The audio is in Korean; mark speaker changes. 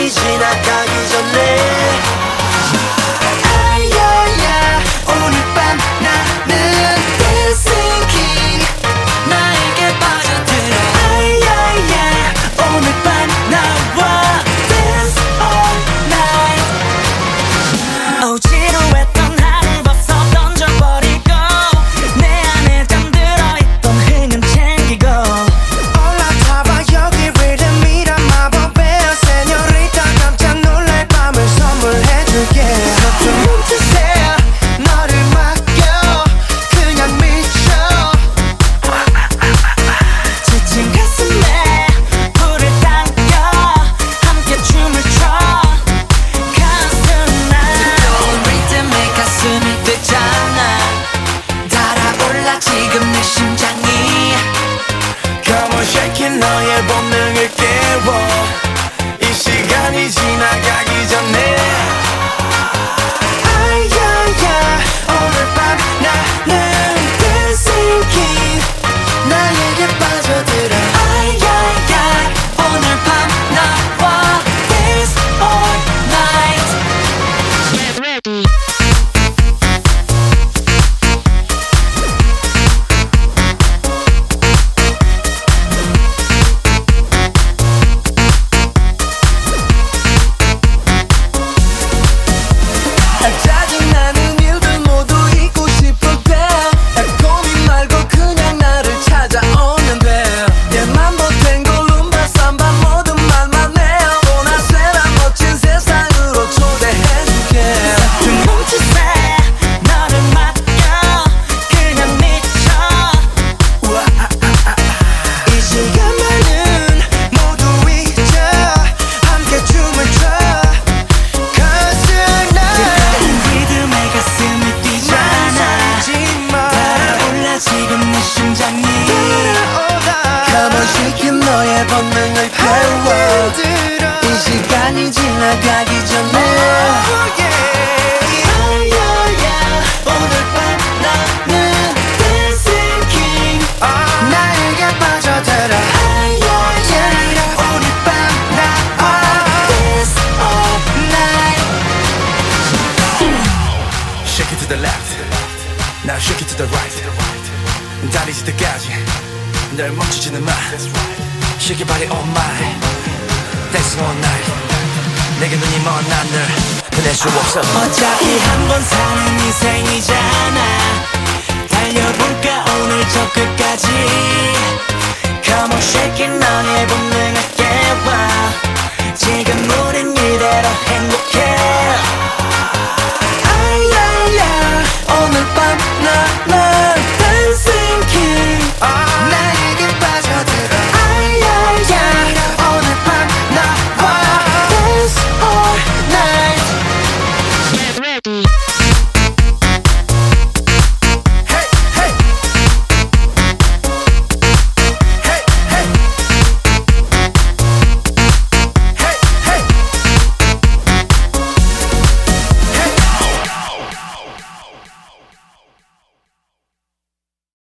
Speaker 1: 시간이 지나가기 전에 아야야 오늘 밤 나는 Dancing King 나에게 빠져들어 아야야 오늘 밤 나와 Dance all night 지루했던 하루 벗어 던져버리고 내 안에 잠들어 있던 흥은 챙기고 올라타봐 여기 리듬이란 마법이야 세뇨리타 깜짝 놀랄 밤을 선물해줄게 서툰 몸짓에 너를 맡겨 그냥 미쳐 지친 가슴에 불을 당겨 함께 춤을 춰 가슴이 뜨잖아 달아올라 지금 내 심장이 Come on shake it 너의 본능을 깨워 이 시간이 지나가기 전에 아야야 오늘 밤 나는 Dancing King 나에게 빠져들어 아야야 오늘 밤 나와 Dance all night Get ready 짜증나는 일들 모두 잊고 싶을 때 고민 말고 그냥 나를 찾아오면 돼 내 맘 보탠 골룸바 삼바 모든 말만 해요 보나세라 멋진 세상으로 초대해줄게 서툰 몸짓에 너를 맡겨 그냥 미쳐 이 시간만은 모두 잊어 함께 춤을 춰 리듬에 가슴이 뛰잖아 달아올라 지금 내 심장이 Come on shake it 너의 본능을 깨워 이 시간이 지나가기 전에 아야야 오늘 밤 나는 Dancing King 나에게 빠져들어 아야야 오늘 밤 나와 Dance all night
Speaker 2: Shake it to the left, now shake it to the right. 다리 질 때까지 널 멈추지는 마. Shake your body all night, dancing all night. 내게 눈이 먼 난 널 보낼 수 없어.
Speaker 1: 어차피 한 번 사는 인생이잖아 달려볼까 오늘 저 끝까지 Come on shake it 너의 본능을 깨워 지금 우린 이대로 행복